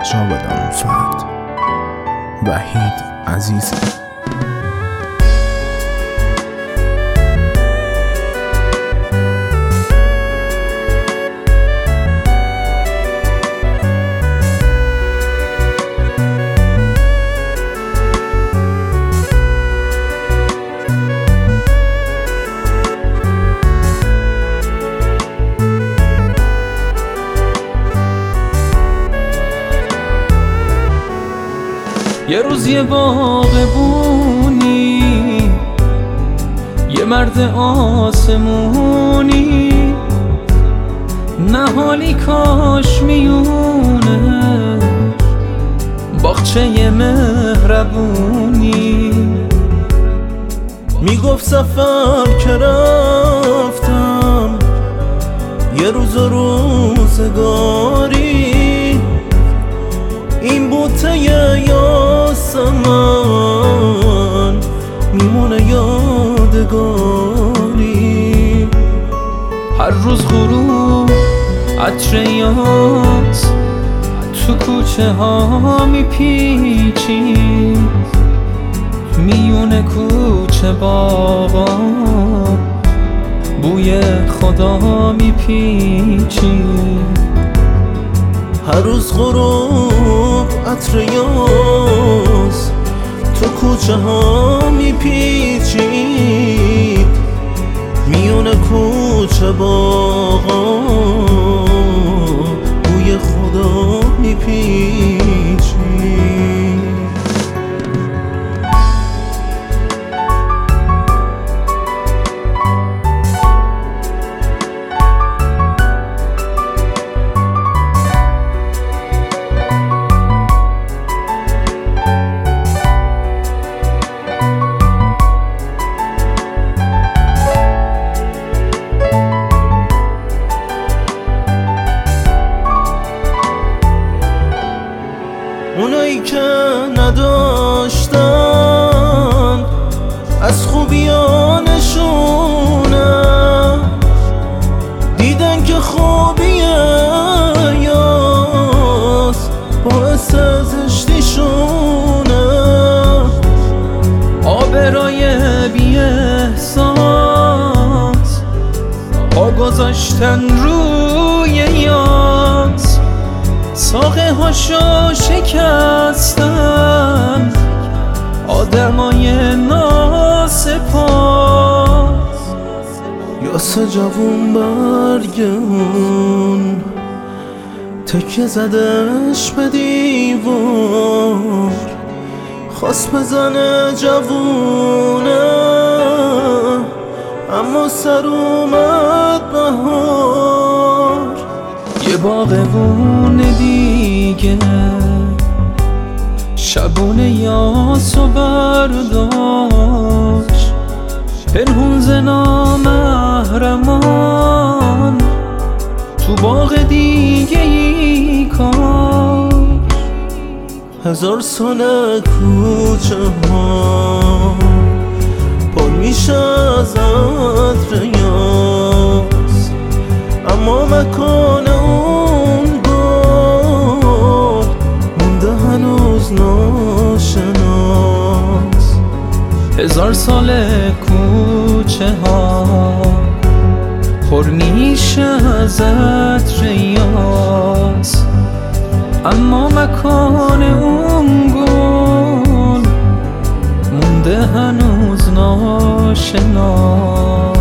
بدان فرد. وحید عزیز. یه روز یه باغبونی، یه مرد آسمونی، نهالی کاش میونه باغچه مهربونی. میگفت سفر که رفتم یه روز و روزگاری، این بوته یاسمن میمونه یادگاری. هر روز غروب عطر یاس تو کوچه ها میپیچید، میونه کوچه باغا بوی خدا میپیچید. هر روز غروب عطر یاس تو کوچه ها میپیچید، میونه کوچه باغا بوی خدا میپیچید. اونایی که نداشتن از خوبیانشونه، دیدن که خوبی یاس باعث زشتیشونه. آبرای بی احساس پا گذاشتن روی یاس، ساقه هاشو شکستن آدمای ناسپاس. یاس جوون برگون تکیه زدش به دیوار، خواست بزنه جوونه اما سر اومد بهار. یه باغبون دیگه شبونه یاسو برداشت، پنهون ز نامحرمان تو باغ دیگه ای کاش. 1000 سال کوچه ها پر میشه از عطر یاس، اما مکان اون گل مونده هنوز ناشناس. 1000 سال کوچه ها پر میشه از عطر یاس، اما مکان اون گل مونده هنوز ناشناس.